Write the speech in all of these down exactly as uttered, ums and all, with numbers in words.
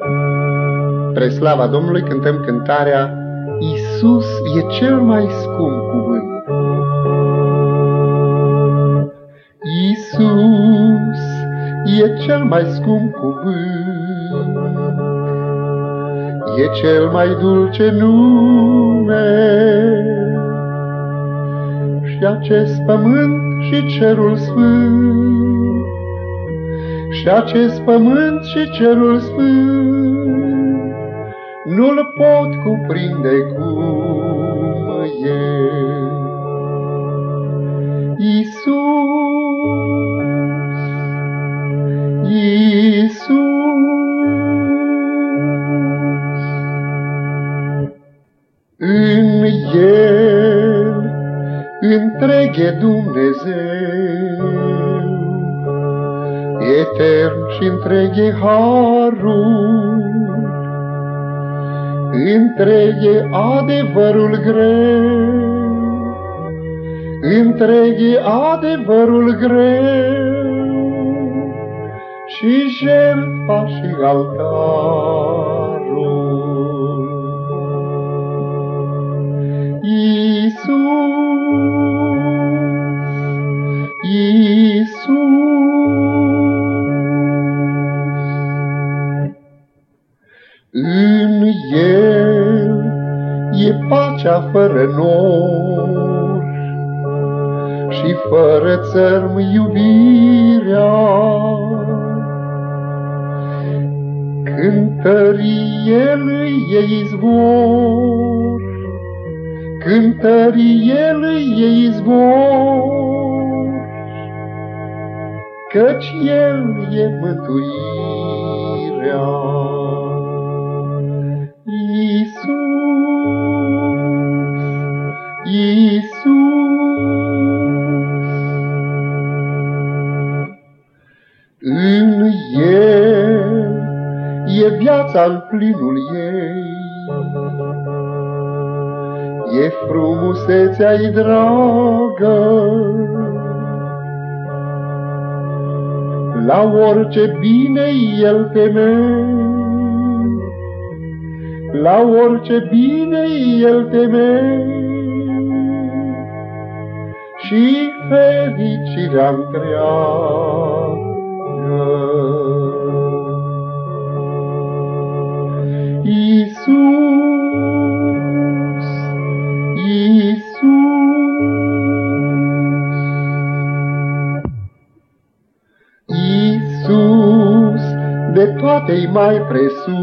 Spre slava Domnului cântăm cântarea Iisus e cel mai scump cuvânt. Iisus e cel mai scump cuvânt, e cel mai dulce nume. Și acest pământ și cerul sfânt, și acest pământ și cerul sfânt, nu-l pot cuprinde cum e. Iisus, Iisus, în El întreg e Dumnezeu, etern și întreg e harul, întreg e adevărul greu, întreg e adevărul greu, și jertfa și altarul. Iisus, Iisus, în El e pacea fără nor și fără țărm iubirea. Cântării El e izvor, cântării El e izvor, căci El e mântuirea. Iisus, Iisus, în El e viața-n plinul ei, e frumusețea-i dragă. La orice bine El temei, la orice bine El temei, și fericirea întreagă. Iisus, Iisus, Iisus, de toate-i mai presus,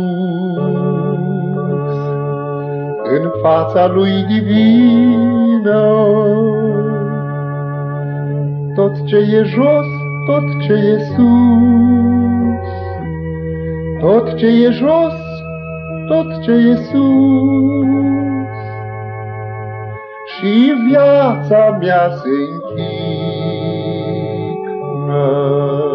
în fața Lui divină. Tot ce e jos, tot ce e sus, tot ce e jos, tot ce e sus, și viața mea se închină.